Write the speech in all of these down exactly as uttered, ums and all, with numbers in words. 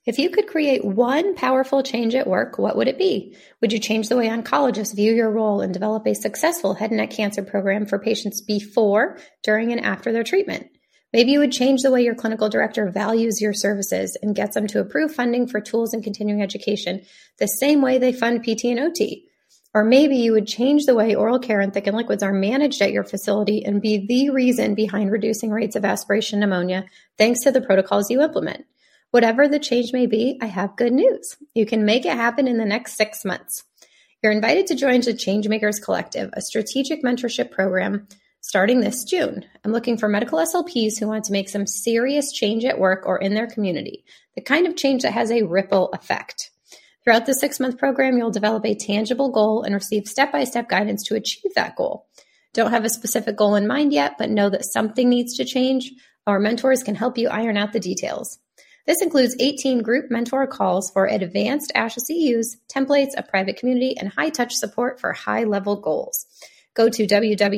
If you could create one powerful change at work, what would it be? Would you change the way oncologists view your role and develop a successful head and neck cancer program for patients before, during, and after their treatment? Maybe you would change the way your clinical director values your services and gets them to approve funding for tools and continuing education the same way they fund P T and O T. Or maybe you would change the way oral care and thickened liquids are managed at your facility and be the reason behind reducing rates of aspiration pneumonia thanks to the protocols you implement. Whatever the change may be, I have good news. You can make it happen in the next six months. You're invited to join the Changemakers Collective, a strategic mentorship program starting this June. I'm looking for medical S L Ps who want to make some serious change at work or in their community, the kind of change that has a ripple effect. Throughout the six-month program, you'll develop a tangible goal and receive step-by-step guidance to achieve that goal. Don't have a specific goal in mind yet, but know that something needs to change. Our mentors can help you iron out the details. This includes eighteen group mentor calls for advanced ASHA C Us, templates, a private community, and high-touch support for high-level goals. Go to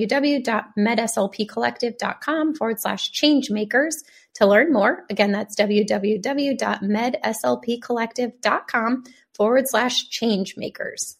www.medslpcollective.com forward slash changemakers to learn more. Again, that's www.medslpcollective.com forward slash changemakers.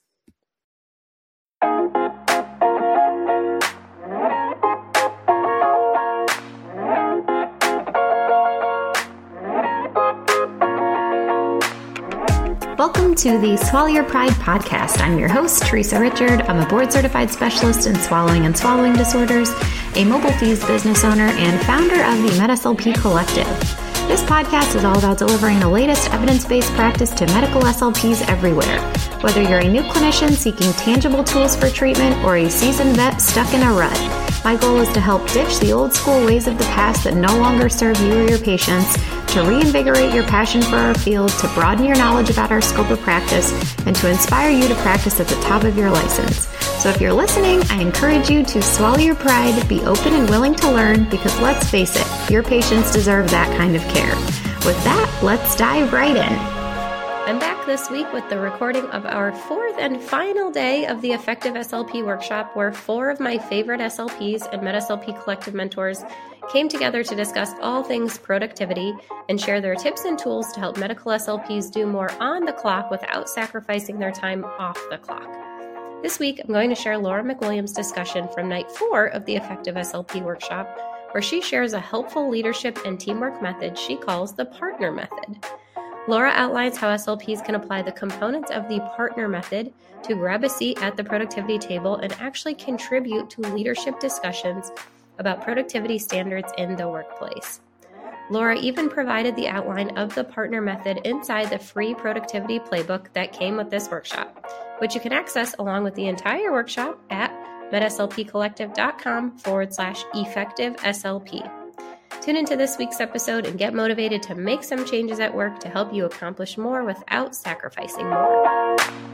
Welcome to the Swallow Your Pride podcast. I'm your host, Teresa Richard. I'm a board-certified specialist in swallowing and swallowing disorders, a mobile fees business owner, and founder of the MedSLP Collective. This podcast is all about delivering the latest evidence-based practice to medical S L Ps everywhere. Whether you're a new clinician seeking tangible tools for treatment or a seasoned vet stuck in a rut, my goal is to help ditch the old school ways of the past that no longer serve you or your patients, to reinvigorate your passion for our field, to broaden your knowledge about our scope of practice, and to inspire you to practice at the top of your license. So if you're listening, I encourage you to swallow your pride, be open and willing to learn, because let's face it, your patients deserve that kind of care. With that, let's dive right in. I'm back this week with the recording of our fourth and final day of the Effective S L P workshop, where four of my favorite S L Ps and MedSLP Collective mentors came together to discuss all things productivity and share their tips and tools to help medical S L Ps do more on the clock without sacrificing their time off the clock. This week, I'm going to share Laura McWilliams' discussion from night four of the Effective S L P workshop, where she shares a helpful leadership and teamwork method she calls the partner method. Laura outlines how S L Ps can apply the components of the partner method to grab a seat at the productivity table and actually contribute to leadership discussions about productivity standards in the workplace. Laura even provided the outline of the partner method inside the free productivity playbook that came with this workshop, which you can access along with the entire workshop at medslpcollective.com forward slash effective SLP. Tune into this week's episode and get motivated to make some changes at work to help you accomplish more without sacrificing more.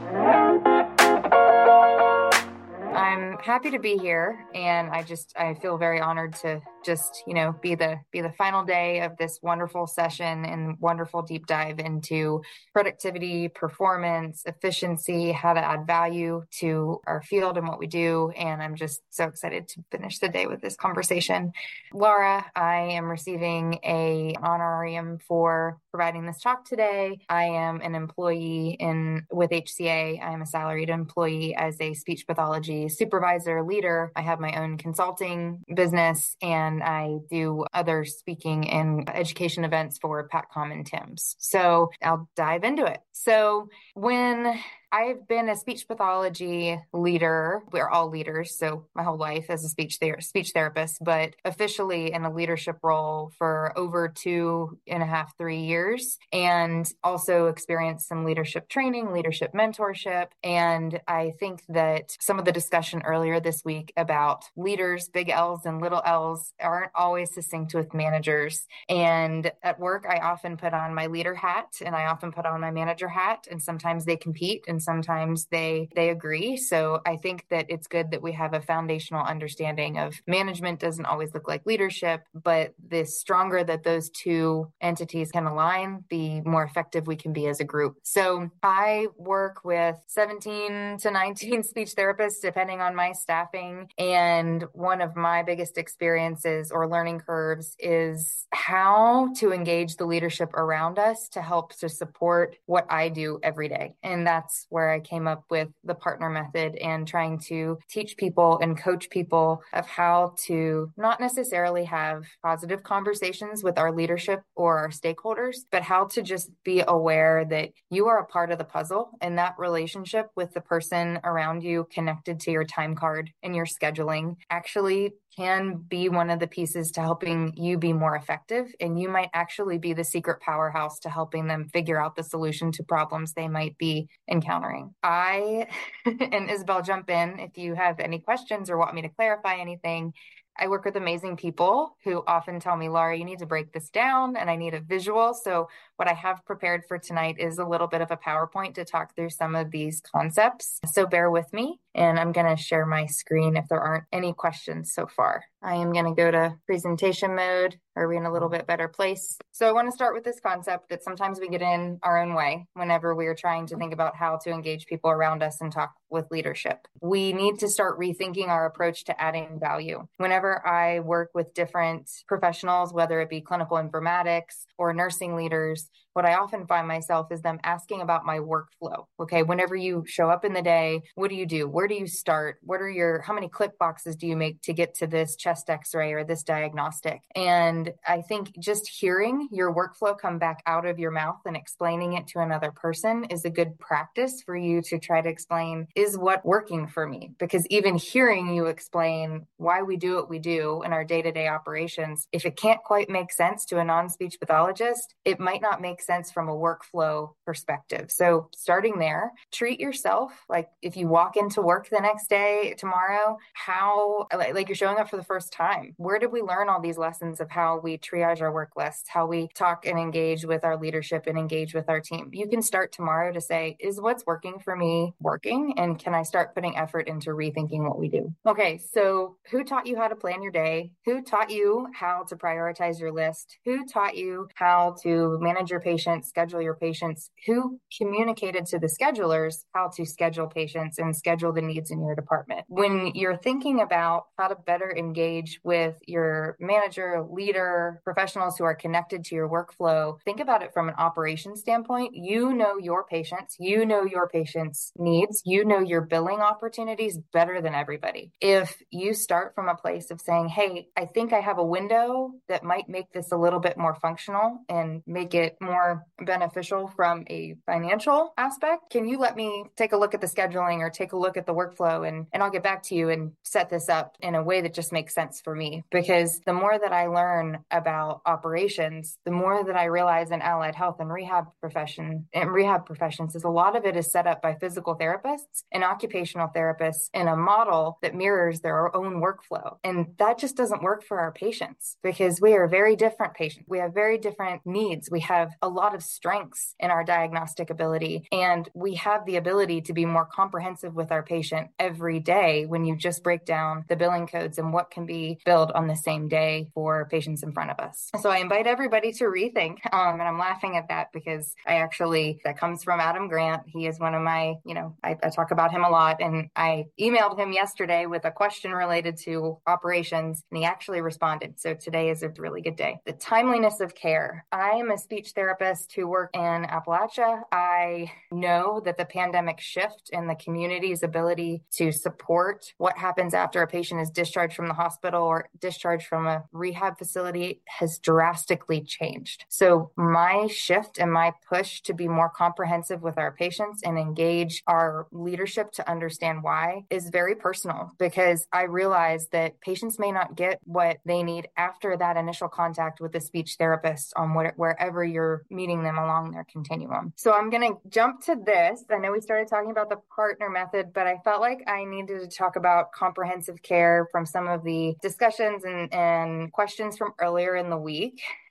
I'm happy to be here, and I just I feel very honored to just, you know, be the be the final day of this wonderful session and wonderful deep dive into productivity, performance, efficiency, how to add value to our field and what we do. And I'm just so excited to finish the day with this conversation. Laura, I am receiving a honorarium for providing this talk today. I am an employee in with H C A. I am a salaried employee as a speech pathology supervisor leader. I have my own consulting business, and I do other speaking and education events for PatCom and TIMS. So I'll dive into it. So when I've been a speech pathology leader. We're all leaders, so my whole life as a speech ther- speech therapist, but officially in a leadership role for over two and a half, three years, and also experienced some leadership training, leadership mentorship. And I think that some of the discussion earlier this week about leaders, big L's and little L's, aren't always succinct with managers. And at work, I often put on my leader hat and I often put on my manager hat, and sometimes they compete and and sometimes they they agree. So I think that it's good that we have a foundational understanding of management doesn't always look like leadership, but the stronger that those two entities can align, the more effective we can be as a group. So I work with seventeen to nineteen speech therapists, depending on my staffing. And one of my biggest experiences or learning curves is how to engage the leadership around us to help to support what I do every day. And that's where I came up with the partner method and trying to teach people and coach people of how to not necessarily have positive conversations with our leadership or our stakeholders, but how to just be aware that you are a part of the puzzle, and that relationship with the person around you connected to your time card and your scheduling actually can be one of the pieces to helping you be more effective. And you might actually be the secret powerhouse to helping them figure out the solution to problems they might be encountering. I, and Isabel, jump in if you have any questions or want me to clarify anything. I work with amazing people who often tell me, Laura, you need to break this down and I need a visual. So what I have prepared for tonight is a little bit of a PowerPoint to talk through some of these concepts. So bear with me, and I'm going to share my screen if there aren't any questions so far. I am going to go to presentation mode. Are we in a little bit better place? So I want to start with this concept that sometimes we get in our own way whenever we are trying to think about how to engage people around us and talk with leadership. We need to start rethinking our approach to adding value. Whenever I work with different professionals, whether it be clinical informatics or nursing leaders, what I often find myself is them asking about my workflow. Okay, whenever you show up in the day, what do you do? Where do you start? What are your, how many click boxes do you make to get to this chest x-ray or this diagnostic? And I think just hearing your workflow come back out of your mouth and explaining it to another person is a good practice for you to try to explain, is what working for me? Because even hearing you explain why we do what we do in our day-to-day operations, if it can't quite make sense to a non-speech pathologist, it might not make sense from a workflow perspective. So starting there, treat yourself like if you walk into work the next day, tomorrow, how, like you're showing up for the first time. Where did we learn all these lessons of how we triage our work lists, how we talk and engage with our leadership and engage with our team? You can start tomorrow to say, is what's working for me working? And can I start putting effort into rethinking what we do? Okay, so who taught you how to plan your day? Who taught you how to prioritize your list? Who taught you how to manage your patients, schedule your patients? Who communicated to the schedulers how to schedule patients and schedule the needs in your department? When you're thinking about how to better engage with your manager, leader, professionals who are connected to your workflow, think about it from an operations standpoint. You know your patients, you know your patients' needs, you know your billing opportunities better than everybody. If you start from a place of saying, hey, I think I have a window that might make this a little bit more functional and make it more beneficial from a financial aspect, can you let me take a look at the scheduling or take a look at the workflow, and, and I'll get back to you and set this up in a way that just makes sense for me? Because the more that I learn about operations, the more that I realize in allied health and rehab profession and rehab professions is a lot of it is set up by physical therapists and occupational therapists in a model that mirrors their own workflow. And that just doesn't work for our patients because we are very different patients. We have very different needs. We have a lot of strengths in our diagnostic ability, and we have the ability to be more comprehensive with our patient every day when you just break down the billing codes and what can be billed on the same day for patients in front of us. So I invite everybody to rethink, um, and I'm laughing at that because I actually, that comes from Adam Grant. He is one of my, you know, I, I talk about him a lot, and I emailed him yesterday with a question related to operations, and he actually responded. So today is a really good day. The timeliness of care. I am a speech therapist who work in Appalachia. I know that the pandemic shift in the community's ability to support what happens after a patient is discharged from the hospital or discharged from a rehab facility has drastically changed. So my shift and my push to be more comprehensive with our patients and engage our leadership to understand why is very personal, because I realize that patients may not get what they need after that initial contact with the speech therapist on what, wherever you're meeting them along their continuum. So I'm going to jump to this. I know we started talking about the partner method, but I felt like I needed to talk about comprehensive care from some of the discussions and, and questions from earlier in the week.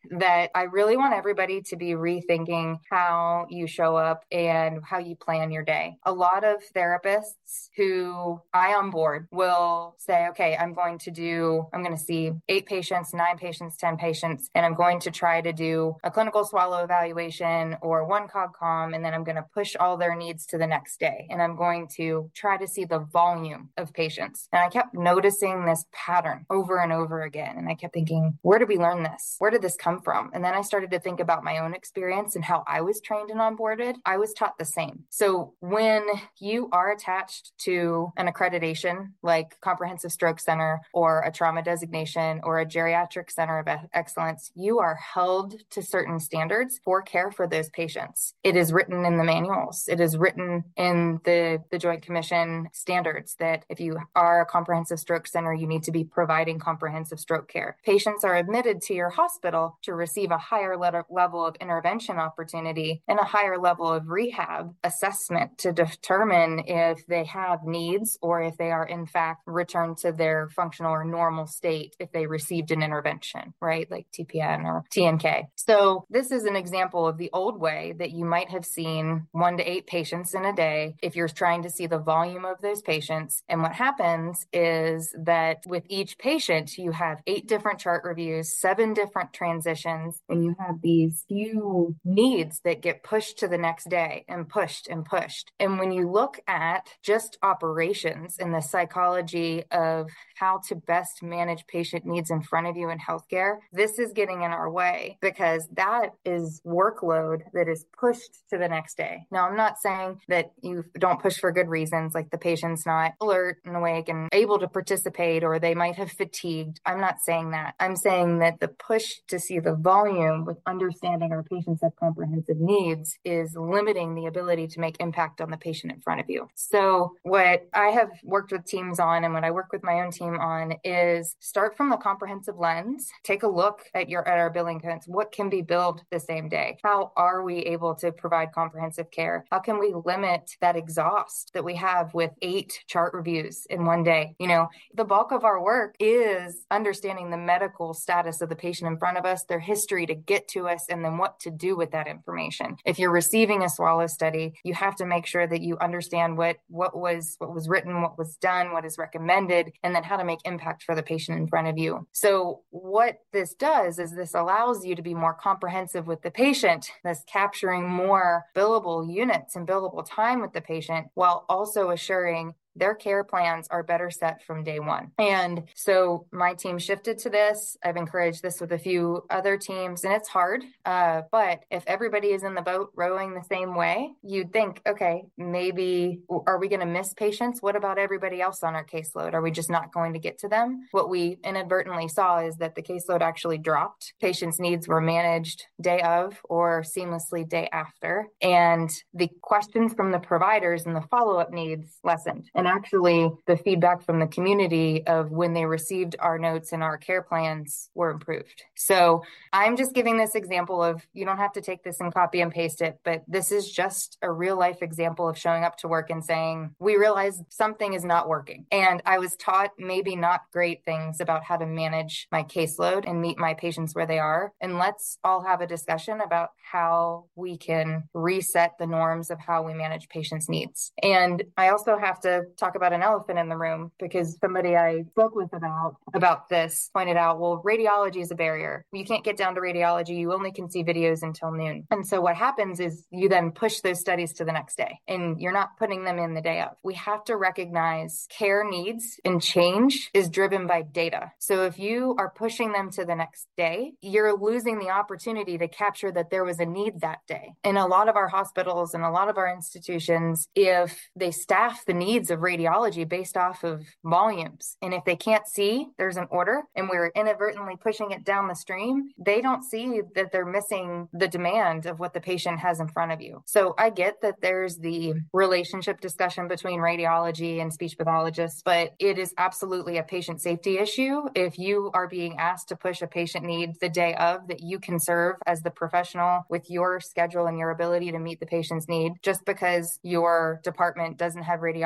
that I really want everybody to be rethinking how you show up and how you plan your day. A lot of therapists who I onboard will say, okay, I'm going to do, I'm going to see eight patients, nine patients, ten patients, and I'm going to try to do a clinical swallow evaluation or one CogCom, and then I'm going to push all their needs to the next day. And I'm going to try to see the volume of patients. And I kept noticing this pattern over and over again. And I kept thinking, where did we learn this? Where did this come from? And then I started to think about my own experience and how I was trained and onboarded. I was taught the same. So when you are attached to an accreditation like Comprehensive Stroke Center or a trauma designation or a geriatric center of excellence, you are held to certain standards for care for those patients. It is written in the manuals. It is written in the, the Joint Commission standards that if you are a comprehensive stroke center, you need to be providing comprehensive stroke care. Patients are admitted to your hospital to receive a higher le- level of intervention opportunity and a higher level of rehab assessment to determine if they have needs or if they are in fact returned to their functional or normal state if they received an intervention, right? Like T P N or T N K. So this is an example of the old way that you might have seen one to eight patients in a day if you're trying to see the volume of those patients. And what happens is that with each patient, you have eight different chart reviews, seven different transitions, and you have these few needs that get pushed to the next day and pushed and pushed. And when you look at just operations and the psychology of how to best manage patient needs in front of you in healthcare, this is getting in our way because that is workload that is pushed to the next day. Now, I'm not saying that you don't push for good reasons, like the patient's not alert and awake and able to participate, or they might have fatigued. I'm not saying that. I'm saying that the push to see the volume with understanding our patients have comprehensive needs is limiting the ability to make impact on the patient in front of you. So what I have worked with teams on and what I work with my own team on is start from the comprehensive lens, take a look at your at our billing codes. What can be billed the same day? How are we able to provide comprehensive care? How can we limit that exhaust that we have with eight chart reviews in one day? You know, the bulk of our work is understanding the medical status of the patient in front of us, their history to get to us, and then what to do with that information. If you're receiving a swallow study, you have to make sure that you understand what, what was what was written, what was done, what is recommended, and then how to make impact for the patient in front of you. So what this does is this allows you to be more comprehensive with the patient, thus capturing more billable units and billable time with the patient, while also assuring their care plans are better set from day one. And so my team shifted to this. I've encouraged this with a few other teams, and it's hard. Uh, but if everybody is in the boat rowing the same way, you'd think, okay, maybe are we going to miss patients? What about everybody else on our caseload? Are we just not going to get to them? What we inadvertently saw is that the caseload actually dropped. Patients' needs were managed day of or seamlessly day after. And the questions from the providers and the follow-up needs lessened. And actually, the feedback from the community of when they received our notes and our care plans were improved. So I'm just giving this example of, you don't have to take this and copy and paste it, but this is just a real life example of showing up to work and saying, we realize something is not working. And I was taught maybe not great things about how to manage my caseload and meet my patients where they are. And let's all have a discussion about how we can reset the norms of how we manage patients' needs. And I also have to talk about an elephant in the room because somebody I spoke with about about this pointed out, well, radiology is a barrier. You can't get down to radiology. You only can see videos until noon. And so what happens is you then push those studies to the next day and you're not putting them in the day of. We have to recognize care needs and change is driven by data. So if you are pushing them to the next day, you're losing the opportunity to capture that there was a need that day. In a lot of our hospitals and a lot of our institutions, if they staff the needs of radiology based off of volumes. And if they can't see there's an order and we're inadvertently pushing it down the stream, they don't see that they're missing the demand of what the patient has in front of you. So I get that there's the relationship discussion between radiology and speech pathologists, but it is absolutely a patient safety issue if you are being asked to push a patient need the day of that you can serve as the professional with your schedule and your ability to meet the patient's need just because your department doesn't have radiology service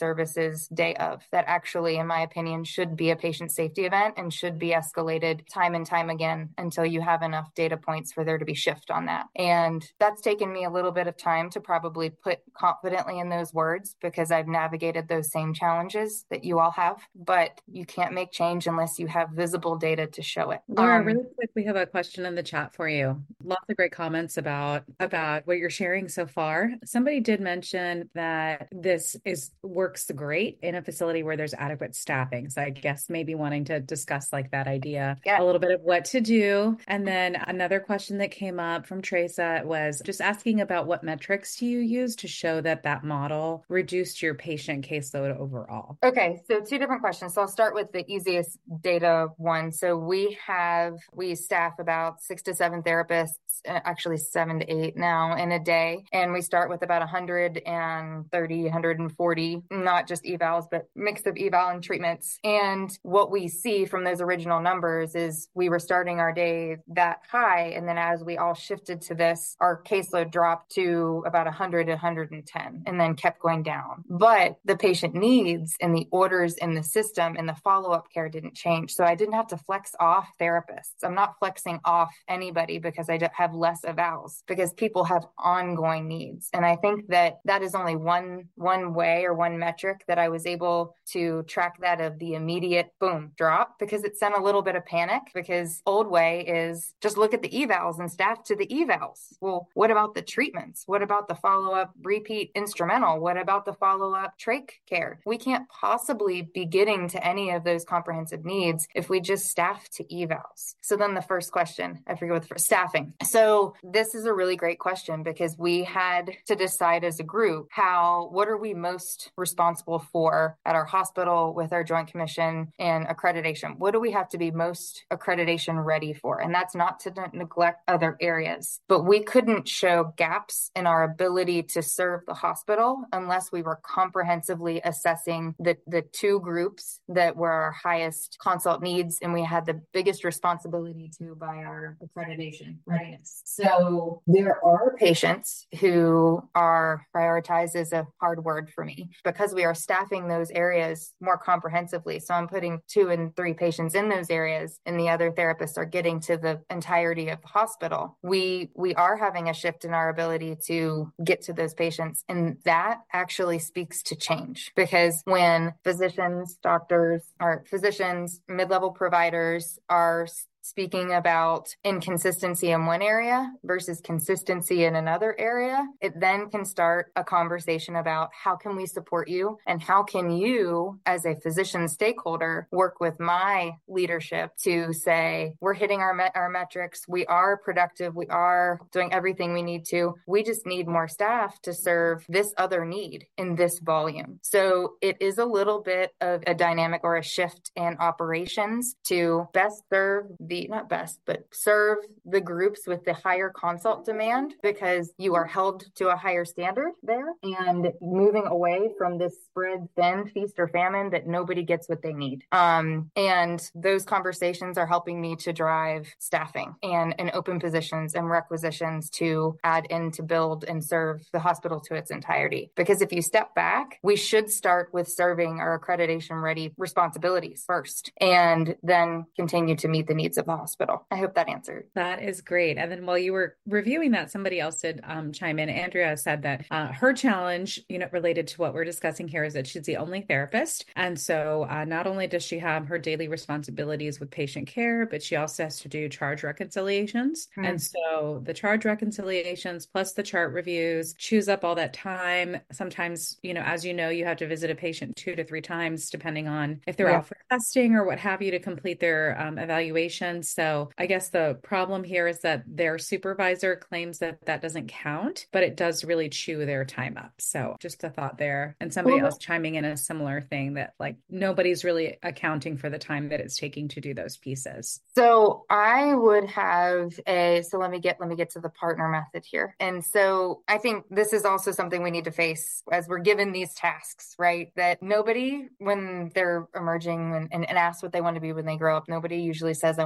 services day of. That actually, in my opinion, should be a patient safety event and should be escalated time and time again until you have enough data points for there to be shift on that. And that's taken me a little bit of time to probably put confidently in those words because I've navigated those same challenges that you all have, but you can't make change unless you have visible data to show it. Laura, Um, really quick, we have a question in the chat for you. Lots of great comments about about what you're sharing so far. Somebody did mention that this is works great in a facility where there's adequate staffing. So I guess maybe wanting to discuss like that idea, yeah. a little bit of what to do. And then another question that came up from Teresa was just asking about what metrics do you use to show that that model reduced your patient caseload overall? Okay, so two different questions. So I'll start with the easiest data one. So we have, we staff about six to seven therapists, actually seven to eight now in a day. And we start with about one hundred thirty, one hundred forty, not just evals, but mix of eval and treatments. And what we see from those original numbers is we were starting our day that high. And then as we all shifted to this, our caseload dropped to about one hundred, one hundred ten, and then kept going down. But the patient needs and the orders in the system and the follow-up care didn't change. So I didn't have to flex off therapists. I'm not flexing off anybody because I have less evals, because people have ongoing needs. And I think that that is only one, one way or one metric that I was able to track that of the immediate boom drop, because it sent a little bit of panic, because old way is just look at the evals and staff to the evals. Well, what about the treatments? What about the follow-up repeat instrumental? What about the follow-up trach care? We can't possibly be getting to any of those comprehensive needs if we just staff to evals. So then the first question, I forget what the first, staffing. So this is a really great question, because we had to decide as a group how, what are we most responsible for at our hospital with our Joint Commission and accreditation? What do we have to be most accreditation ready for? And that's not to neglect other areas, but we couldn't show gaps in our ability to serve the hospital unless we were comprehensively assessing the, the two groups that were our highest consult needs, and we had the biggest responsibility to by our accreditation readiness. So there are patients who are prioritized, is a hard word for me, because we are staffing those areas more comprehensively. So I'm putting two and three patients in those areas, and the other therapists are getting to the entirety of the hospital. We we are having a shift in our ability to get to those patients, and that actually speaks to change, because when physicians, doctors, or physicians, mid-level providers are speaking about inconsistency in one area versus consistency in another area, it then can start a conversation about how can we support you, and how can you as a physician stakeholder work with my leadership to say, we're hitting our met- our metrics, we are productive, we are doing everything we need to, we just need more staff to serve this other need in this volume. So it is a little bit of a dynamic or a shift in operations to best serve the not best, but serve the groups with the higher consult demand, because you are held to a higher standard there, and moving away from this spread thin feast or famine that nobody gets what they need. Um, and those conversations are helping me to drive staffing and, and open positions and requisitions to add in to build and serve the hospital to its entirety. Because if you step back, we should start with serving our accreditation ready responsibilities first, and then continue to meet the needs of the hospital. I hope that answered. That is great. And then while you were reviewing that, somebody else did um, chime in. Andrea said that uh, her challenge, you know, related to what we're discussing here, is that she's the only therapist. And so uh, not only does she have her daily responsibilities with patient care, but she also has to do charge reconciliations. Mm-hmm. And so the charge reconciliations plus the chart reviews chews up all that time. Sometimes, you know, as you know, you have to visit a patient two to three times, depending on if they're yeah. out for testing or what have you, to complete their um, evaluation. So I guess the problem here is that their supervisor claims that that doesn't count, but it does really chew their time up. So just a thought there. And somebody well, else chiming in a similar thing, that like nobody's really accounting for the time that it's taking to do those pieces. So I would have a, so let me get, let me get to the partner method here. And so I think this is also something we need to face as we're given these tasks, right? That nobody, when they're emerging and, and, and asked what they want to be when they grow up, nobody usually says, I want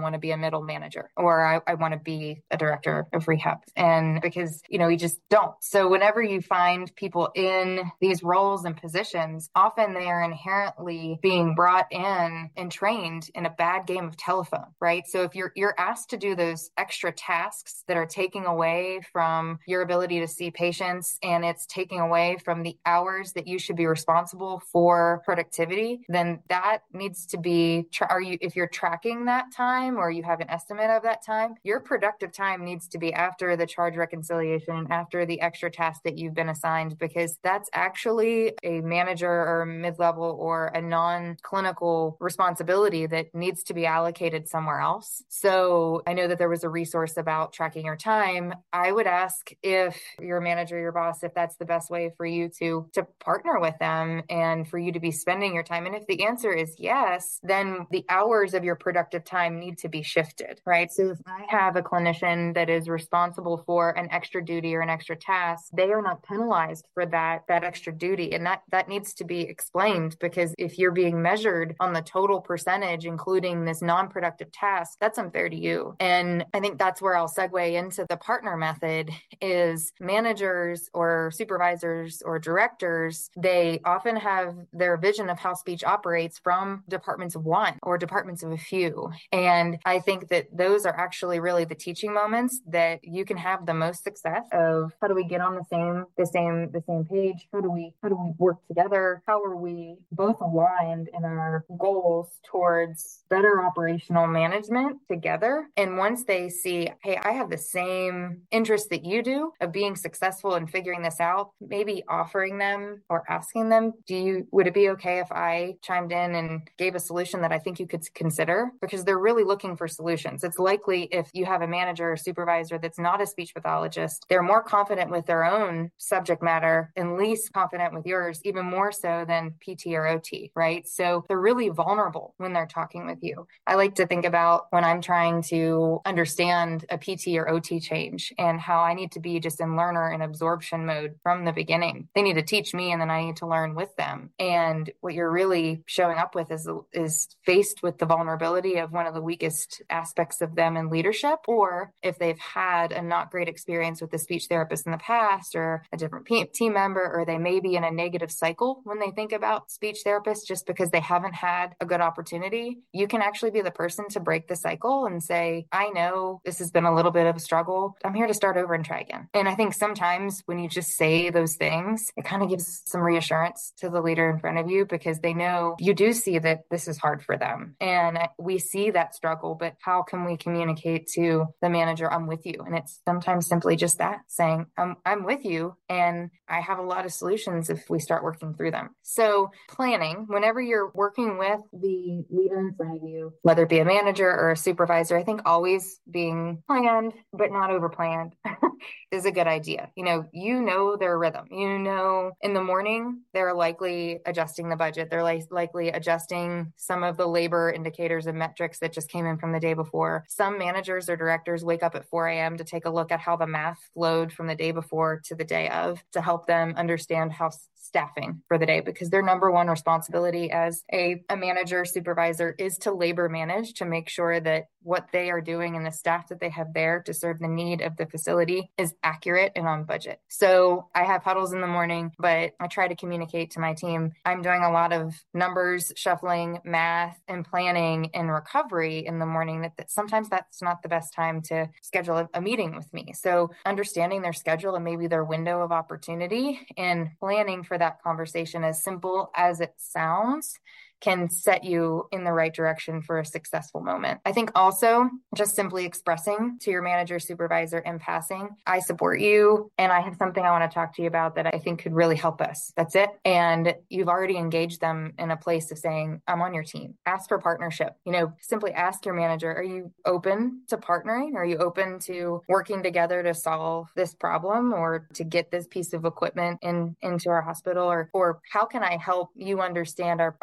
want to be a middle manager, or I, I want to be a director of rehab. And because, you know, you just don't. So whenever you find people in these roles and positions, often they are inherently being brought in and trained in a bad game of telephone, right? So if you're you're asked to do those extra tasks that are taking away from your ability to see patients, and it's taking away from the hours that you should be responsible for productivity, then that needs to be, tra- are you, if you're tracking that time or you have an estimate of that time, your productive time needs to be after the charge reconciliation, after the extra task that you've been assigned, because that's actually a manager or mid-level or a non-clinical responsibility that needs to be allocated somewhere else. So I know that there was a resource about tracking your time. I would ask if your manager, your boss, if that's the best way for you to, to partner with them and for you to be spending your time. And if the answer is yes, then the hours of your productive time need to be shifted, right? So if I have a clinician that is responsible for an extra duty or an extra task, they are not penalized for that, that extra duty. And that, that needs to be explained, because if you're being measured on the total percentage, including this non-productive task, that's unfair to you. And I think that's where I'll segue into the partner method. Is managers or supervisors or directors, they often have their vision of how speech operates from departments of one or departments of a few. And I think that those are actually really the teaching moments that you can have the most success of. How do we get on the same, the same, the same page? How do we, how do we work together? How are we both aligned in our goals towards better operational management together? And once they see, hey, I have the same interest that you do of being successful and figuring this out, maybe offering them or asking them, do you, would it be okay if I chimed in and gave a solution that I think you could consider? Because they're really looking for solutions. It's likely if you have a manager or supervisor that's not a speech pathologist, they're more confident with their own subject matter and least confident with yours, even more so than P T or O T, right? So they're really vulnerable when they're talking with you. I like to think about when I'm trying to understand a P T or O T change and how I need to be just in learner and absorption mode from the beginning. They need to teach me and then I need to learn with them. And what you're really showing up with is, is faced with the vulnerability of one of the weakest aspects of them in leadership, or if they've had a not great experience with the speech therapist in the past or a different team member, or they may be in a negative cycle when they think about speech therapists just because they haven't had a good opportunity. You can actually be the person to break the cycle and say, I know this has been a little bit of a struggle. I'm here to start over and try again. And I think sometimes when you just say those things, it kind of gives some reassurance to the leader in front of you, because they know you do see that this is hard for them. And we see that struggle, but how can we communicate to the manager, I'm with you? And it's sometimes simply just that, saying, I'm, I'm with you and I have a lot of solutions if we start working through them. So planning, whenever you're working with the leader in front of you, whether it be a manager or a supervisor, I think always being planned, but not over planned is a good idea. You know, you know their rhythm. You know, in the morning, they're likely adjusting the budget. They're like, likely adjusting some of the labor indicators and metrics that just came in from the day before. Some managers or directors wake up at four a.m. to take a look at how the math flowed from the day before to the day of, to help them understand how staffing for the day, because their number one responsibility as a, a manager, supervisor is to labor manage, to make sure that what they are doing and the staff that they have there to serve the need of the facility is accurate and on budget. So I have huddles in the morning, but I try to communicate to my team, I'm doing a lot of numbers, shuffling, math, and planning and recovery in the morning, that, that sometimes that's not the best time to schedule a, a meeting with me. So understanding their schedule and maybe their window of opportunity and planning for that conversation, as simple as it sounds, can set you in the right direction for a successful moment. I think also just simply expressing to your manager, supervisor in passing, I support you and I have something I want to talk to you about that I think could really help us. That's it. And you've already engaged them in a place of saying, I'm on your team. Ask for partnership. You know, simply ask your manager, are you open to partnering? Are you open to working together to solve this problem or to get this piece of equipment in into our hospital? Or, or how can I help you understand our, our productivity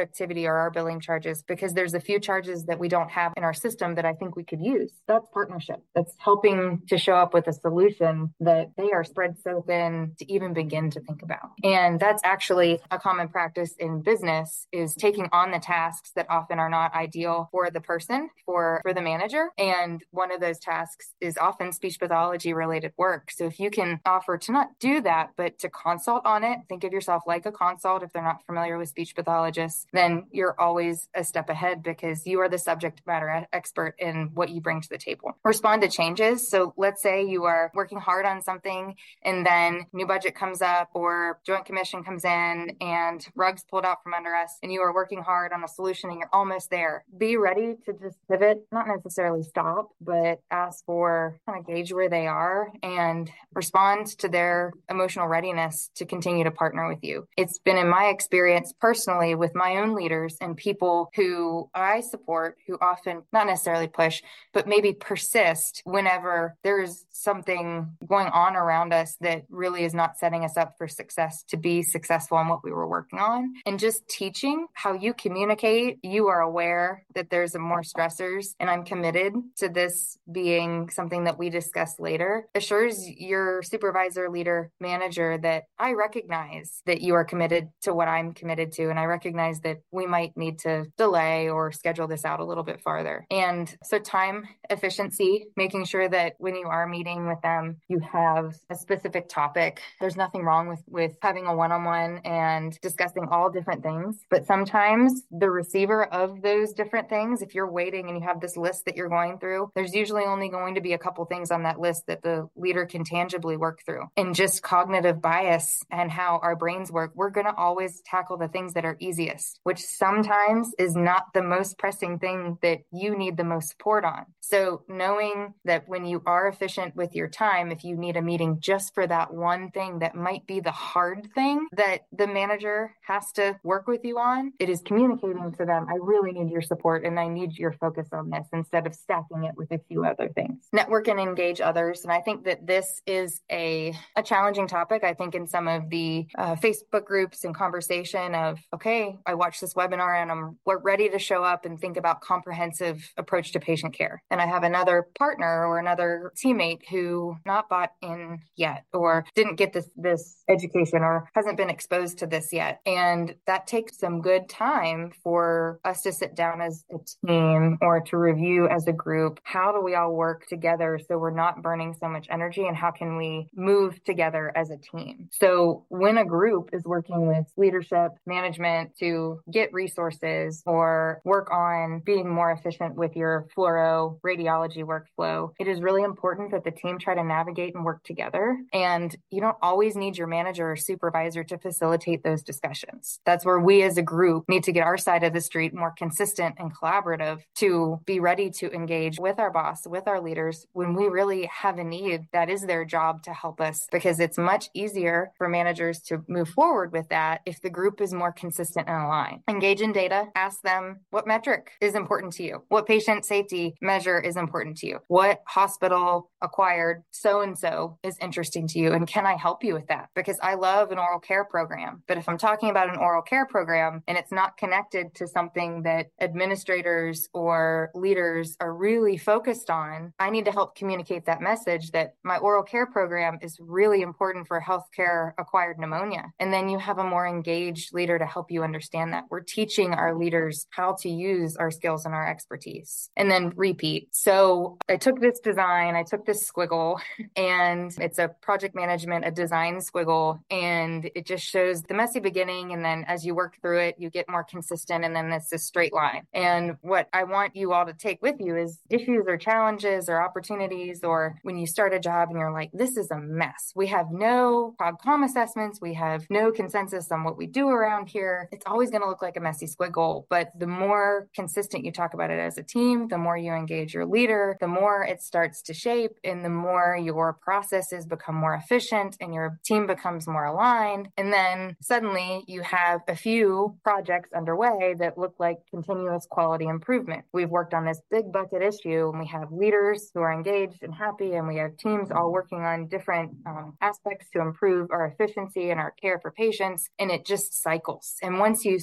productivity or our billing charges because there's a few charges that we don't have in our system that I think we could use. That's partnership. That's helping to show up with a solution that they are spread so thin to even begin to think about. And that's actually a common practice in business, is taking on the tasks that often are not ideal for the person, for, for the manager. And one of those tasks is often speech pathology related work. So if you can offer to not do that, but to consult on it, think of yourself like a consult if they're not familiar with speech pathologists, then you're always a step ahead because you are the subject matter expert in what you bring to the table. Respond to changes. So let's say you are working hard on something and then new budget comes up or Joint Commission comes in and rugs pulled out from under us and you are working hard on a solution and you're almost there. Be ready to just pivot, not necessarily stop, but ask for, kind of gauge where they are and respond to their emotional readiness to continue to partner with you. It's been in my experience personally with my own leaders and people who I support who often not necessarily push, but maybe persist whenever there's something going on around us that really is not setting us up for success to be successful in what we were working on. And just teaching how you communicate, you are aware that there's more stressors, and I'm committed to this being something that we discuss later, assures your supervisor, leader, manager that I recognize that you are committed to what I'm committed to. And I recognize that we might need to delay or schedule this out a little bit farther. And so time efficiency, making sure that when you are meeting with them, you have a specific topic. There's nothing wrong with, with having a one-on-one and discussing all different things. But sometimes the receiver of those different things, if you're waiting and you have this list that you're going through, there's usually only going to be a couple things on that list that the leader can tangibly work through. And just cognitive bias and how our brains work, we're going to always tackle the things that are easiest, which sometimes is not the most pressing thing that you need the most support on. So knowing that when you are efficient with your time, if you need a meeting just for that one thing that might be the hard thing that the manager has to work with you on, it is communicating to them, I really need your support and I need your focus on this, instead of stacking it with a few other things. Network and engage others. And I think that this is a, a challenging topic. I think in some of the uh, Facebook groups and conversation of, okay, I watched this webinar and I'm we're ready to show up and think about comprehensive approach to patient care. And I have another partner or another teammate who not bought in yet or didn't get this, this education or hasn't been exposed to this yet. And that takes some good time for us to sit down as a team or to review as a group. How do we all work together so we're not burning so much energy, and how can we move together as a team? So when a group is working with leadership, management to get resources or work on being more efficient with your fluoro radiology workflow, it is really important that the team try to navigate and work together. And you don't always need your manager or supervisor to facilitate those discussions. That's where we as a group need to get our side of the street more consistent and collaborative to be ready to engage with our boss, with our leaders when we really have a need. That is their job to help us, because it's much easier for managers to move forward with that if the group is more consistent and aligned. Engage in data. Ask them what metric is important to you, what patient safety measure is important to you, what hospital acquired so-and-so is interesting to you, and can I help you with that? Because I love an oral care program, but if I'm talking about an oral care program and it's not connected to something that administrators or leaders are really focused on, I need to help communicate that message that my oral care program is really important for healthcare acquired pneumonia. And then you have a more engaged leader to help you understand that. We're teaching our leaders how to use our skills and our expertise. And then repeat. So I took this design, I took this squiggle, and it's a project management, a design squiggle, and it just shows the messy beginning. And then as you work through it, you get more consistent, and then it's a straight line. And what I want you all to take with you is issues or challenges or opportunities, or when you start a job and you're like, this is a mess. We have no COG-COM assessments. We have no consensus on what we do around here. It's always going to look like a messy squiggle. But the more consistent you talk about it as a team, the more you engage your leader, the more it starts to shape, and the more your processes become more efficient and your team becomes more aligned. And then suddenly you have a few projects underway that look like continuous quality improvement. We've worked on this big bucket issue, and we have leaders who are engaged and happy, and we have teams all working on different um, aspects to improve our efficiency and our care for patients, and it just cycles. And once you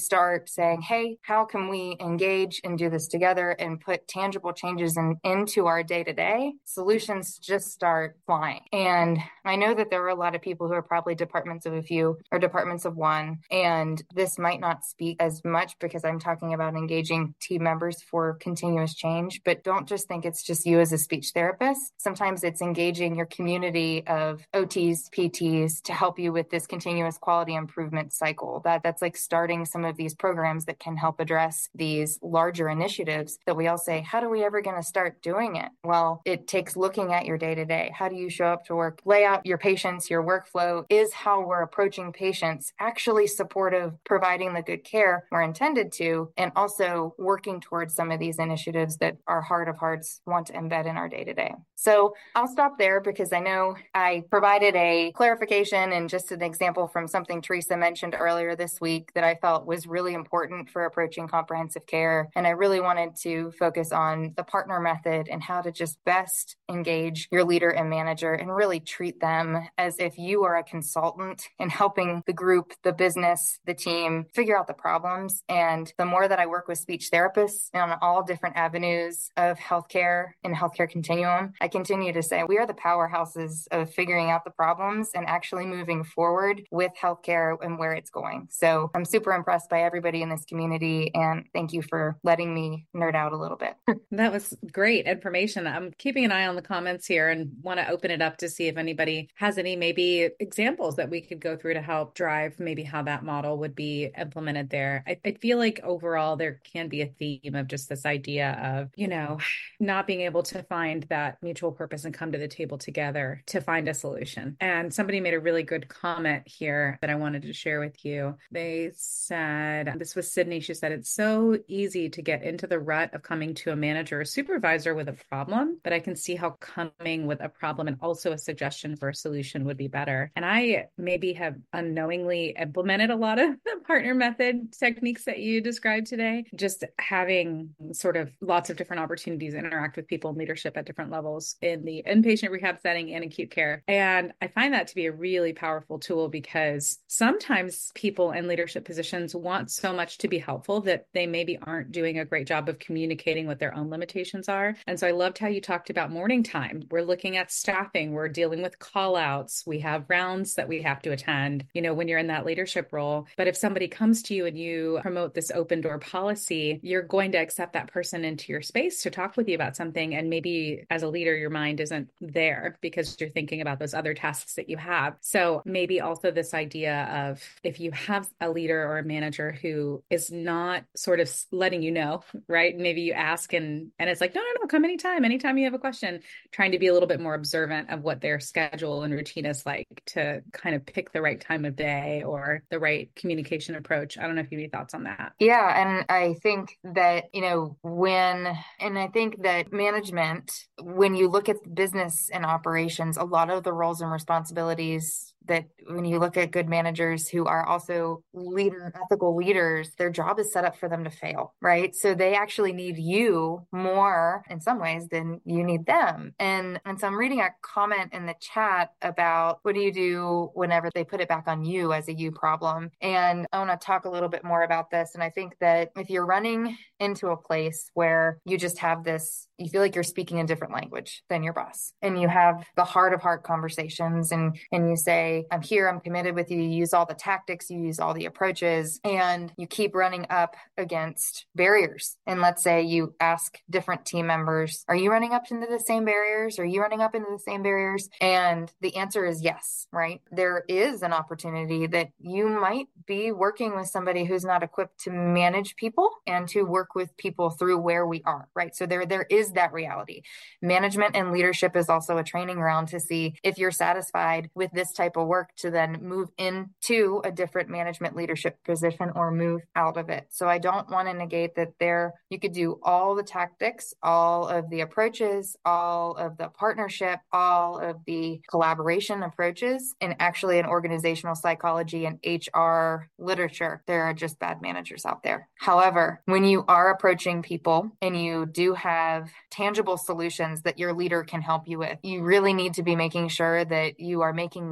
start saying, hey, how can we engage and do this together and put tangible changes in, into our day-to-day, solutions just start flying. And I know that there are a lot of people who are probably departments of a few or departments of one, and this might not speak as much because I'm talking about engaging team members for continuous change, but don't just think it's just you as a speech therapist. Sometimes it's engaging your community of O Ts, P Ts to help you with this continuous quality improvement cycle. That that's like starting some of these programs that can help address these larger initiatives that we all say, how are we ever going to start doing it? Well, it takes looking at your day to day. How do you show up to work? Lay out your patients, your workflow. Is how we're approaching patients actually supportive, providing the good care we're intended to, and also working towards some of these initiatives that our heart of hearts want to embed in our day to day. So I'll stop there because I know I provided a clarification and just an example from something Teresa mentioned earlier this week that I felt was really important for approaching comprehensive care. And I really wanted to focus on the partner method and how to just best engage your leader and manager and really treat them as if you are a consultant in helping the group, the business, the team figure out the problems. And the more that I work with speech therapists on all different avenues of healthcare and healthcare continuum, I continue to say we are the powerhouses of figuring out the problems and actually moving forward with healthcare and where it's going. So I'm super impressed by everybody in this community, and thank you for letting me nerd out a little bit. That was great information. I'm keeping an eye on the comments here and want to open it up to see if anybody has any maybe examples that we could go through to help drive maybe how that model would be implemented there. I, I feel like overall there can be a theme of just this idea of, you know, not being able to find that mutual purpose and come to the table together to find a solution. And somebody made a really good comment here that I wanted to share with you. They said, this was Sydney. She said, it's so easy to get into the rut of coming to a manager or supervisor with a problem, but I can see how coming with a problem and also a suggestion for a solution would be better. And I maybe have unknowingly implemented a lot of the partner method techniques that you described today, just having sort of lots of different opportunities to interact with people in leadership at different levels in the inpatient rehab setting and acute care. And I find that to be a really powerful tool because sometimes people in leadership positions want so much to be helpful that they maybe aren't doing a great job of communicating what their own limitations are. And so I loved how you talked about morning time. We're looking at staffing. We're dealing with call outs. We have rounds that we have to attend, you know, when you're in that leadership role. But if somebody comes to you and you promote this open door policy, you're going to accept that person into your space to talk with you about something. And maybe as a leader, your mind isn't there because you're thinking about those other tasks that you have. So maybe also this idea of if you have a leader or a manager who is not sort of letting you know, right? Maybe you ask and, and it's like, no, no, no, come anytime, anytime you have a question, trying to be a little bit more observant of what their schedule and routine is like to kind of pick the right time of day or the right communication approach. I don't know if you have any thoughts on that. Yeah. And I think that, you know, when, and I think that management, when you look at business and operations, a lot of the roles and responsibilities that when you look at good managers who are also leader, ethical leaders, their job is set up for them to fail, right? So they actually need you more in some ways than you need them. And, and so I'm reading a comment in the chat about what do you do whenever they put it back on you as a you problem? And I want to talk a little bit more about this. And I think that if you're running into a place where you just have this, you feel like you're speaking a different language than your boss, and you have the heart of heart conversations and, and you say, I'm here, I'm committed with you. You use all the tactics, you use all the approaches, and you keep running up against barriers. And let's say you ask different team members, are you running up into the same barriers? Are you running up into the same barriers? And the answer is yes, right? There is an opportunity that you might be working with somebody who's not equipped to manage people and to work with people through where we are, right? So there, there is that reality. Management and leadership is also a training ground to see if you're satisfied with this type of work to then move into a different management leadership position or move out of it. So I don't want to negate that there, you could do all the tactics, all of the approaches, all of the partnership, all of the collaboration approaches, and actually in organizational psychology and H R literature, there are just bad managers out there. However, when you are approaching people and you do have tangible solutions that your leader can help you with, you really need to be making sure that you are making note of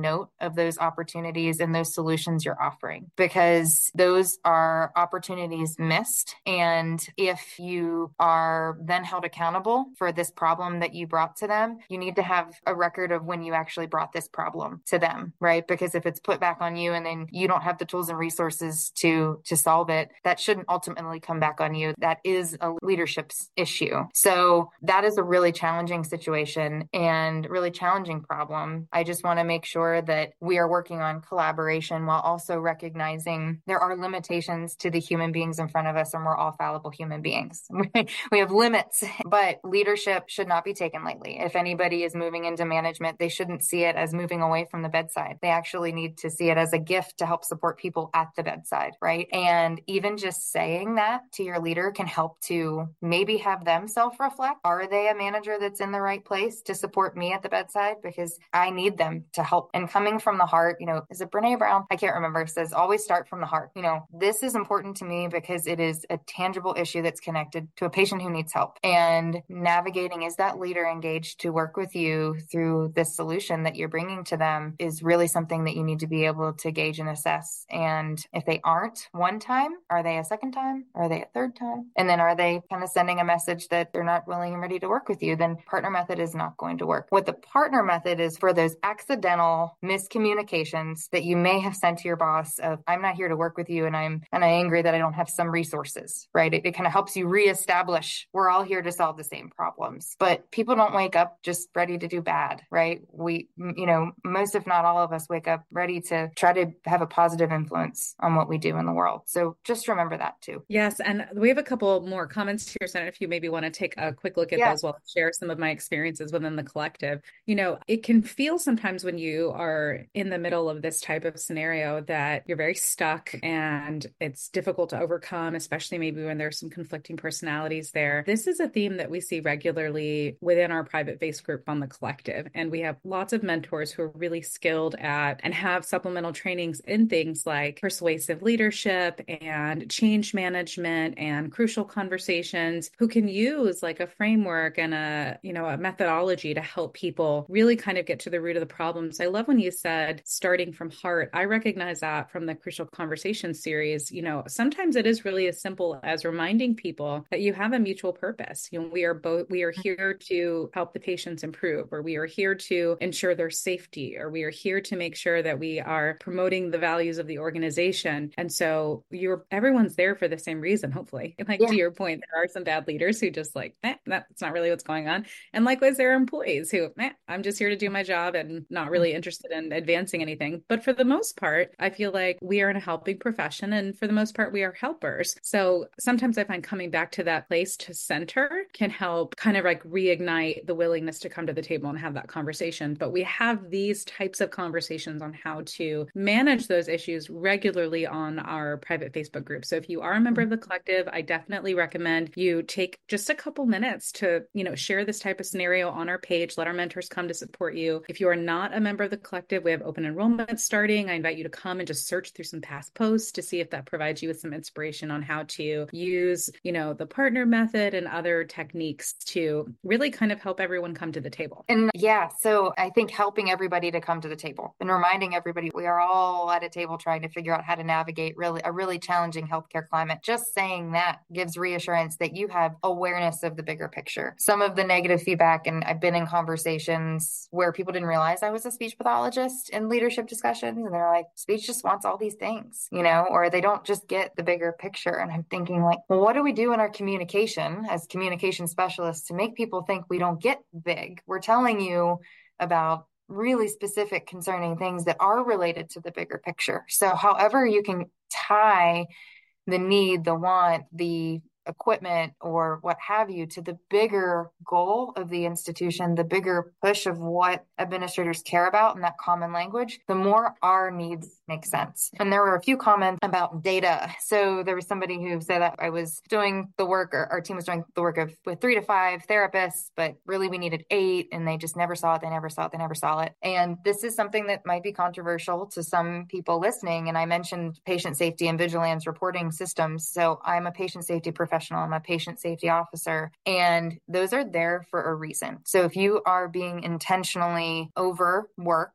of those opportunities and those solutions you're offering, because those are opportunities missed. And if you are then held accountable for this problem that you brought to them, you need to have a record of when you actually brought this problem to them, right? Because if it's put back on you and then you don't have the tools and resources to, to solve it, that shouldn't ultimately come back on you. That is a leadership issue. So that is a really challenging situation and really challenging problem. I just want to make sure that we are working on collaboration while also recognizing there are limitations to the human beings in front of us, and we're all fallible human beings. We have limits, but leadership should not be taken lightly. If anybody is moving into management, they shouldn't see it as moving away from the bedside. They actually need to see it as a gift to help support people at the bedside, right? And even just saying that to your leader can help to maybe have them self-reflect. Are they a manager that's in the right place to support me at the bedside? Because I need them to help. And coming from the heart, you know, is it Brene Brown? I can't remember. Says always start from the heart. You know, this is important to me because it is a tangible issue that's connected to a patient who needs help. And navigating, is that leader engaged to work with you through this solution that you're bringing to them, is really something that you need to be able to gauge and assess. And if they aren't one time, are they a second time? Are they a third time? And then are they kind of sending a message that they're not willing and ready to work with you? Then partner method is not going to work. What the partner method is for those accidental miscommunications that you may have sent to your boss of, I'm not here to work with you and I'm and I'm angry that I don't have some resources, right? It, it kind of helps you reestablish we're all here to solve the same problems. But people don't wake up just ready to do bad, right? We, you know, most if not all of us wake up ready to try to have a positive influence on what we do in the world. So just remember that too. Yes. And we have a couple more comments here, Senator, if you maybe want to take a quick look at Yeah. those while I share some of my experiences within the collective. You know, it can feel sometimes when you are in the middle of this type of scenario that you're very stuck and it's difficult to overcome, especially maybe when there's some conflicting personalities there. This is a theme that we see regularly within our private face group on the collective. And we have lots of mentors who are really skilled at and have supplemental trainings in things like persuasive leadership and change management and crucial conversations, who can use like a framework and a, you know, a methodology to help people really kind of get to the root of the problems. I love when you said starting from heart. I recognize that from the Crucial Conversation series. You know, sometimes it is really as simple as reminding people that you have a mutual purpose. You know, we are both, we are here to help the patients improve, or we are here to ensure their safety, or we are here to make sure that we are promoting the values of the organization. And so you're, everyone's there for the same reason, hopefully. Like yeah. to your point, there are some bad leaders who just like, eh, that's not really what's going on. And likewise, there are employees who, eh, I'm just here to do my job and not really interested in advancing anything. But for the most part, I feel like we are in a helping profession. And for the most part, we are helpers. So sometimes I find coming back to that place to center can help kind of like reignite the willingness to come to the table and have that conversation. But we have these types of conversations on how to manage those issues regularly on our private Facebook group. So if you are a member of the collective, I definitely recommend you take just a couple minutes to, you know, share this type of scenario on our page. Let our mentors come to support you. If you are not a member of the collective, we have open enrollment starting. I invite you to come and just search through some past posts to see if that provides you with some inspiration on how to use, you know, the partner method and other techniques to really kind of help everyone come to the table. And yeah, so I think helping everybody to come to the table and reminding everybody we are all at a table trying to figure out how to navigate really a really challenging healthcare climate. Just saying that gives reassurance that you have awareness of the bigger picture. Some of the negative feedback, and I've been in conversations where people didn't realize I was a speech pathologist in leadership discussions, and they're like, speech just wants all these things, you know, or they don't just get the bigger picture. And I'm thinking like, well, what do we do in our communication as communication specialists to make people think we don't get big? We're telling you about really specific concerning things that are related to the bigger picture. So however you can tie the need, the want, the equipment or what have you to the bigger goal of the institution, the bigger push of what administrators care about in that common language, the more our needs make sense. And there were a few comments about data. So there was somebody who said that I was doing the work, or our team was doing the work of with three to five therapists, but really we needed eight and they just never saw it. They never saw it. They never saw it. And this is something that might be controversial to some people listening. And I mentioned patient safety and vigilance reporting systems. So I'm a patient safety professional. I'm a patient safety officer, and those are there for a reason. So if you are being intentionally overworked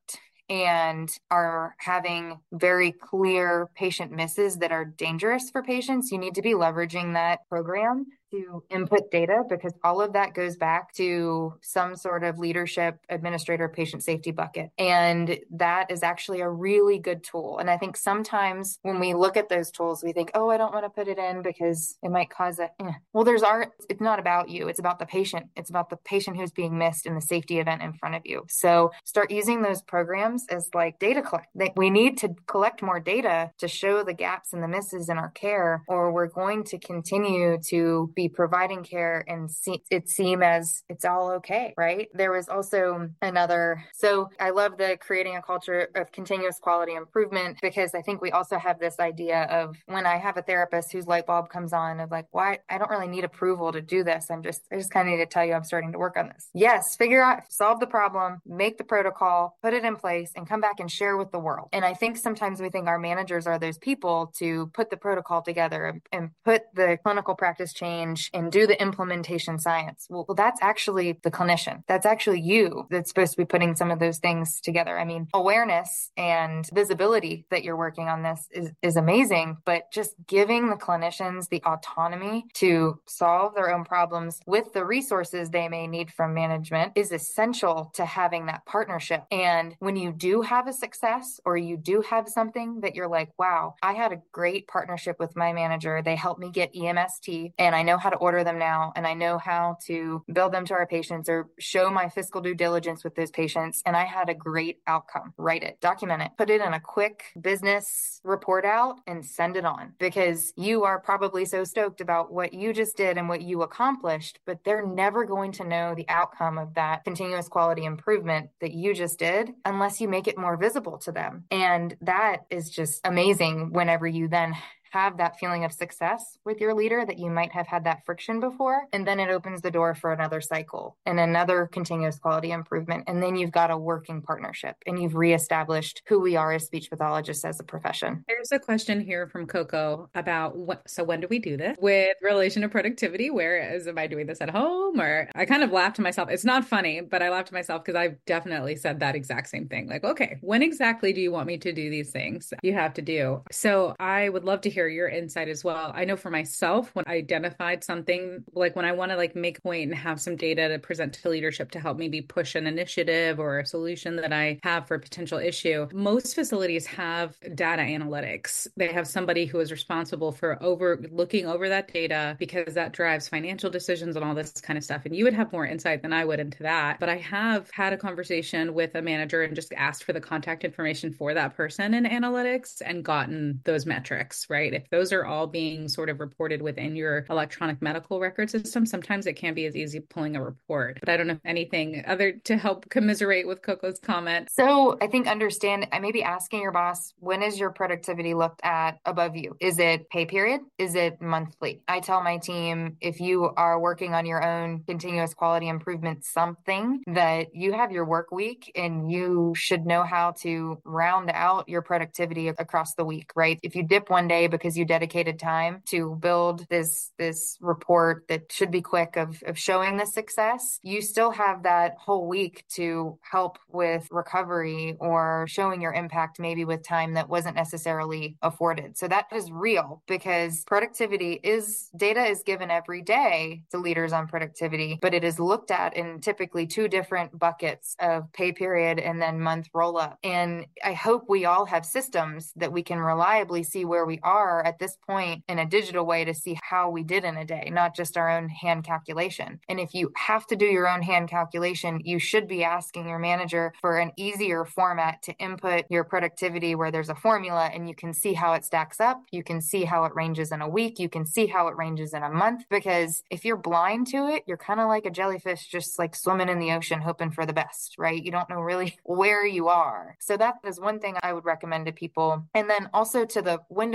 and are having very clear patient misses that are dangerous for patients, you need to be leveraging that program to input data, because all of that goes back to some sort of leadership, administrator, patient safety bucket. And that is actually a really good tool. And I think sometimes when we look at those tools, we think, oh, I don't want to put it in because it might cause a, eh. well, there's art. It's not about you. It's about the patient. It's about the patient who's being missed in the safety event in front of you. So start using those programs as like data collect. We need to collect more data to show the gaps and the misses in our care, or we're going to continue to be providing care and see it seem as it's all okay, right? There was also another, so I love the creating a culture of continuous quality improvement, because I think we also have this idea of when I have a therapist whose light bulb comes on of like, why, I don't really need approval to do this. I'm just, I just kind of need to tell you I'm starting to work on this. Yes, figure out, solve the problem, make the protocol, put it in place, and come back and share with the world. And I think sometimes we think our managers are those people to put the protocol together and, and put the clinical practice change and do the implementation science. Well, well, that's actually the clinician. That's actually you that's supposed to be putting some of those things together. I mean, awareness and visibility that you're working on this is, is amazing, but just giving the clinicians the autonomy to solve their own problems with the resources they may need from management is essential to having that partnership. And when you do have a success, or you do have something that you're like, wow, I had a great partnership with my manager. They helped me get E M S T, and I know how to order them now, and I know how to bill them to our patients or show my fiscal due diligence with those patients, and I had a great outcome. Write it, document it, put it in a quick business report out and send it on, because you are probably so stoked about what you just did and what you accomplished, but they're never going to know the outcome of that continuous quality improvement that you just did unless you make it more visible to them. And that is just amazing whenever you then have that feeling of success with your leader that you might have had that friction before. And then it opens the door for another cycle and another continuous quality improvement. And then you've got a working partnership and you've reestablished who we are as speech pathologists as a profession. There's a question here from Coco about what, so when do we do this with relation to productivity? Whereas am I doing this at home? Or I kind of laughed to myself. It's not funny, but I laughed to myself because I've definitely said that exact same thing. Like, okay, when exactly do you want me to do these things you have to do? So I would love to hear your insight as well. I know for myself, when I identified something, like when I want to like make a point and have some data to present to leadership to help maybe push an initiative or a solution that I have for a potential issue, most facilities have data analytics. They have somebody who is responsible for over looking over that data, because that drives financial decisions and all this kind of stuff. And you would have more insight than I would into that. But I have had a conversation with a manager and just asked for the contact information for that person in analytics and gotten those metrics, right? If those are all being sort of reported within your electronic medical record system, sometimes it can be as easy pulling a report. But I don't know if anything other to help commiserate with Coco's comment. So I think understand, I may be asking your boss, when is your productivity looked at above you? Is it pay period? Is it monthly? I tell my team, if you are working on your own continuous quality improvement, something that you have your work week and you should know how to round out your productivity across the week, right? If you dip one day because you dedicated time to build this, this report that should be quick of, of showing the success, you still have that whole week to help with recovery or showing your impact maybe with time that wasn't necessarily afforded. So that is real, because productivity is, data is given every day to leaders on productivity, but it is looked at in typically two different buckets of pay period and then month roll up. And I hope we all have systems that we can reliably see where we are at this point in a digital way to see how we did in a day, not just our own hand calculation. And if you have to do your own hand calculation, you should be asking your manager for an easier format to input your productivity, where there's a formula and you can see how it stacks up. You can see how it ranges in a week. You can see how it ranges in a month, because if you're blind to it, you're kind of like a jellyfish, just like swimming in the ocean, hoping for the best, right? You don't know really where you are. So that is one thing I would recommend to people. And then also to the, when do we do this?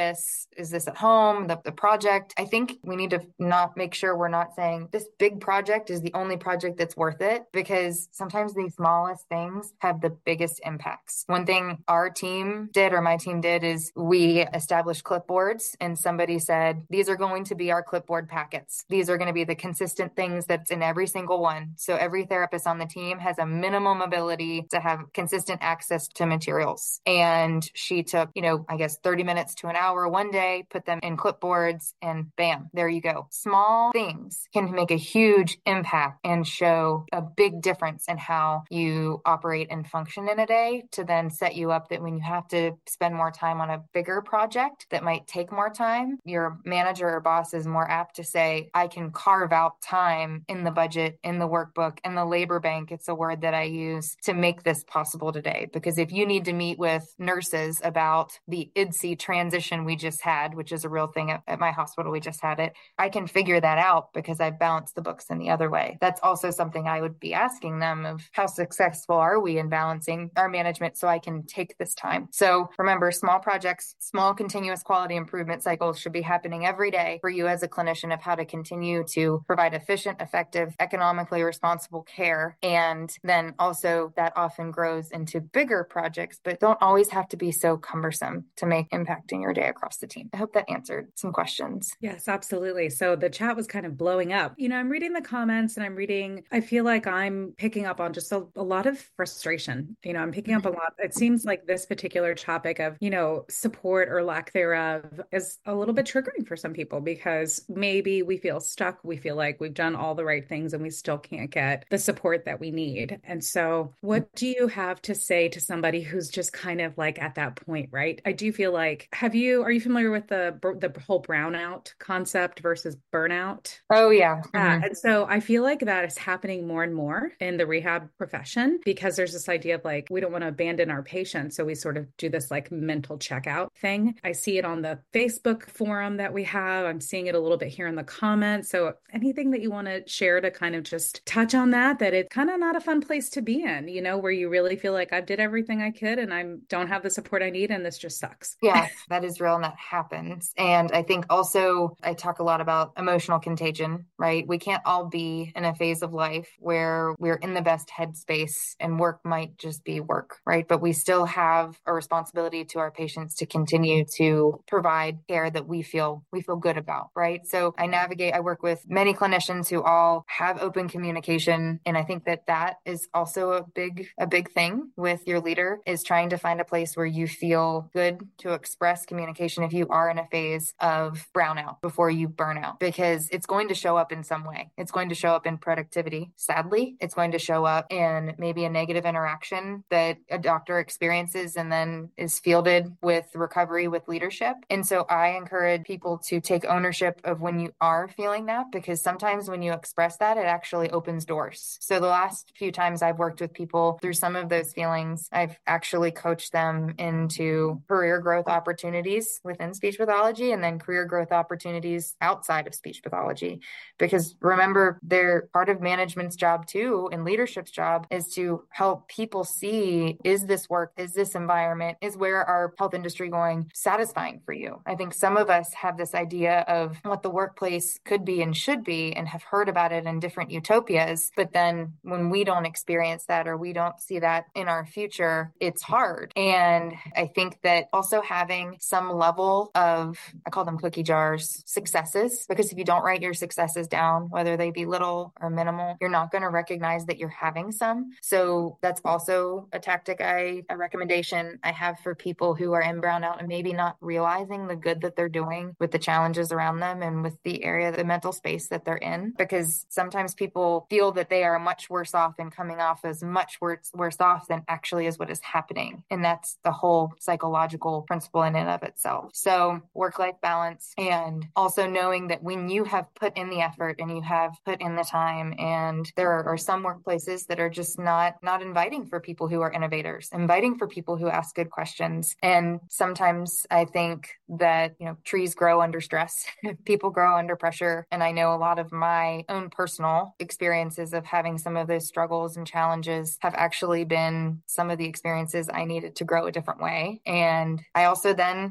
this? Is this at home? The, the project? I think we need to not make sure we're not saying this big project is the only project that's worth it, because sometimes the smallest things have the biggest impacts. One thing our team did, or my team did, is we established clipboards, and somebody said, these are going to be our clipboard packets. These are going to be the consistent things that's in every single one. So every therapist on the team has a minimum ability to have consistent access to materials. And she took, you know, I guess thirty minutes to an hour one day, put them in clipboards, and bam, there you go. Small things can make a huge impact and show a big difference in how you operate and function in a day, to then set you up that when you have to spend more time on a bigger project that might take more time, your manager or boss is more apt to say, I can carve out time in the budget, in the workbook, in the labor bank. It's a word that I use to make this possible today. Because if you need to meet with nurses about the I D S I transition we just had, which is a real thing at, at my hospital, we just had it, I can figure that out because I've balanced the books in the other way. That's also something I would be asking them of, how successful are we in balancing our management so I can take this time? So remember, small projects, small continuous quality improvement cycles should be happening every day for you as a clinician, of how to continue to provide efficient, effective, economically responsible care. And then also that often grows into bigger projects, but don't always have to be so cumbersome to make impact in your day across the team. I hope that answered some questions. Yes, absolutely. So the chat was kind of blowing up. You know, I'm reading the comments and I'm reading, I feel like I'm picking up on just a, a lot of frustration. You know, I'm picking up a lot. It seems like this particular topic of, you know, support or lack thereof is a little bit triggering for some people, because maybe we feel stuck. We feel like we've done all the right things and we still can't get the support that we need. And so what do you have to say to somebody who's just kind of like at that point, right? I do feel like, have you, are you familiar with the, the whole brownout concept versus burnout? Oh, yeah. Yeah. Mm-hmm. And so I feel like that is happening more and more in the rehab profession, because there's this idea of like, we don't want to abandon our patients. So we sort of do this like mental checkout thing. I see it on the Facebook forum that we have. I'm seeing it a little bit here in the comments. So anything that you want to share to kind of just touch on that, that it's kind of not a fun place to be in, you know, where you really feel like I did everything I could and I don't have the support I need and this just sucks. Yeah, that is real and that happens. And I think also I talk a lot about emotional contagion, right? We can't all be in a phase of life where we're in the best headspace and work might just be work, right? But we still have a responsibility to our patients to continue to provide care that we feel we feel good about, right? So I navigate, I work with many clinicians who all have open communication. And I think that that is also a big, a big thing with your leader, is trying to find a place where you feel good to express communication if you are in a phase of brownout before you burn out, because it's going to show up in some way. It's going to show up in productivity. Sadly, it's going to show up in maybe a negative interaction that a doctor experiences and then is fielded with recovery with leadership. And so I encourage people to take ownership of when you are feeling that, because sometimes when you express that, it actually opens doors. So the last few times I've worked with people through some of those feelings, I've actually coached them into career growth opportunities within speech pathology and then career growth opportunities outside of speech pathology. Because remember, they're part of management's job too, and leadership's job is to help people see, is this work, is this environment, is where our health industry going satisfying for you? I think some of us have this idea of what the workplace could be and should be and have heard about it in different utopias. But then when we don't experience that or we don't see that in our future, it's hard. And I think that also having some level of, I call them cookie jars, successes, because if you don't write your successes down, whether they be little or minimal, you're not going to recognize that you're having some. So that's also a tactic, I, a recommendation I have for people who are in brownout and maybe not realizing the good that they're doing with the challenges around them and with the area, the mental space that they're in. Because sometimes people feel that they are much worse off and coming off as much worse, worse off than actually is what is happening. And that's the whole psychological principle in and of itself. So work-life balance, and also knowing that when you have put in the effort and you have put in the time, and there are, are some workplaces that are just not, not inviting for people who are innovators, inviting for people who ask good questions. And sometimes I think that, you know, trees grow under stress, people grow under pressure. And I know a lot of my own personal experiences of having some of those struggles and challenges have actually been some of the experiences I needed to grow a different way. And I also then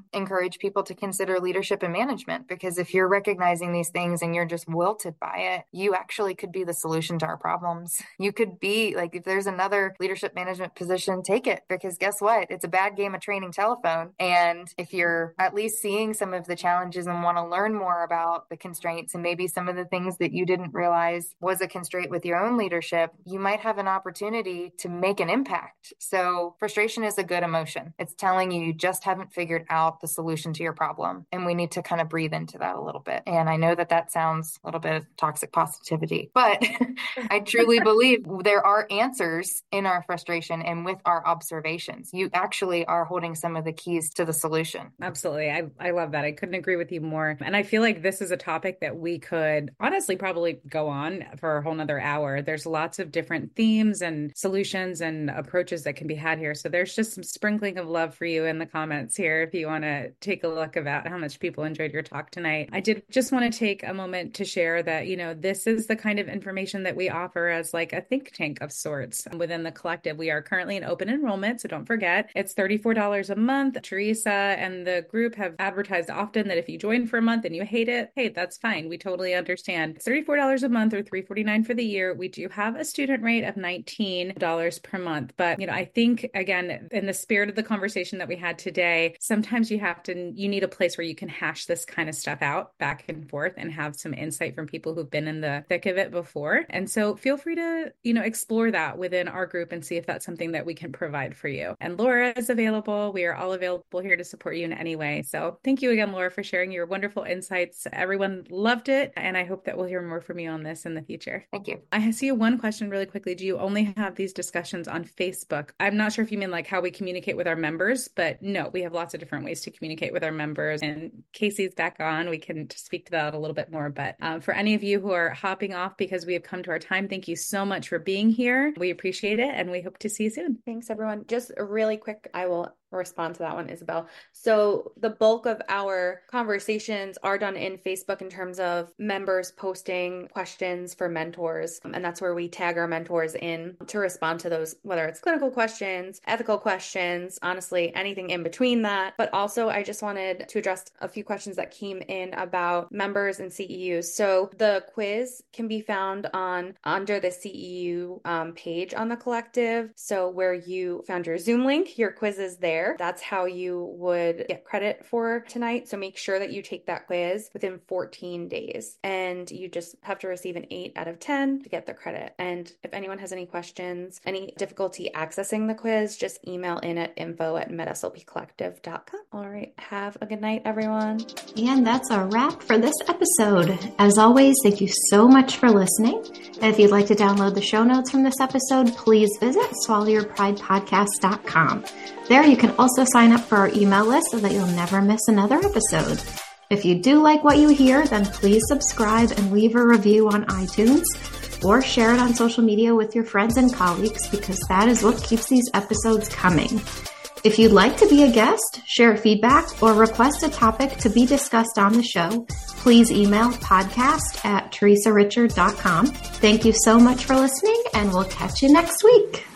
encourage people to consider leadership and management, because if you're recognizing these things and you're just wilted by it, you actually could be the solution to our problems. You could be like, if there's another leadership management position, take it, because guess what? It's a bad game of training telephone. And if you're at least seeing some of the challenges and want to learn more about the constraints and maybe some of the things that you didn't realize was a constraint with your own leadership, you might have an opportunity to make an impact. So frustration is a good emotion. It's telling you you just haven't figured out the solution to your problem. And we need to kind of breathe into that a little bit. And I know that that sounds a little bit of toxic positivity, but I truly believe there are answers in our frustration and with our observations. You actually are holding some of the keys to the solution. Absolutely. I, I love that. I couldn't agree with you more. And I feel like this is a topic that we could honestly probably go on for a whole nother hour. There's lots of different themes and solutions and approaches that can be had here. So there's just some sprinkling of love for you in the comments here if you want to take a look about how much people enjoyed your talk tonight. I did just want to take a moment to share that, you know, this is the kind of information that we offer as like a think tank of sorts within the collective. We are currently in open enrollment, so don't forget, it's thirty-four dollars a month. Teresa and the group have advertised often that if you join for a month and you hate it, hey, that's fine. We totally understand. It's thirty-four dollars a month or three hundred forty-nine dollars for the year. We do have a student rate of nineteen dollars per month. But, you know, I think, again, in the spirit of the conversation that we had today, sometimes you have to, you need a place where you can hash this kind of stuff out back and forth and have some insight from people who've been in the thick of it before. And so feel free to, you know, explore that within our group and see if that's something that we can provide for you. And Laura is available. We are all available here to support you in any way. So thank you again, Laura, for sharing your wonderful insights. Everyone loved it. And I hope that we'll hear more from you on this in the future. Thank you. I see one question really quickly. Do you only have these discussions on Facebook? I'm not sure if you mean like how we communicate with our members, but no, we have lots of different ways to communicate with our members. And Casey's back on. We can speak to that a little bit more. But um, for any of you who are hopping off because we have come to our time, thank you so much for being here. We appreciate it. And we hope to see you soon. Thanks, everyone. Just really quick, I will respond to that one, Isabel. So the bulk of our conversations are done in Facebook in terms of members posting questions for mentors. And that's where we tag our mentors in to respond to those, whether it's clinical questions, ethical questions, honestly, anything in between that. But also, I just wanted to address a few questions that came in about members and C E Us. So the quiz can be found on under the C E U um, page on the collective. So where you found your Zoom link, your quiz is there. That's how you would get credit for tonight. So make sure that you take that quiz within fourteen days. And you just have to receive an eight out of ten to get the credit. And if anyone has any questions, any difficulty accessing the quiz, just email in at info at med S L P collective dot com. All right. Have a good night, everyone. And that's a wrap for this episode. As always, thank you so much for listening. And if you'd like to download the show notes from this episode, please visit swallow your pride podcast dot com. There you can also sign up for our email list so that you'll never miss another episode. If you do like what you hear, then please subscribe and leave a review on iTunes or share it on social media with your friends and colleagues, because that is what keeps these episodes coming. If you'd like to be a guest, share feedback, or request a topic to be discussed on the show, please email podcast at teresa richard dot com. Thank you so much for listening, and we'll catch you next week.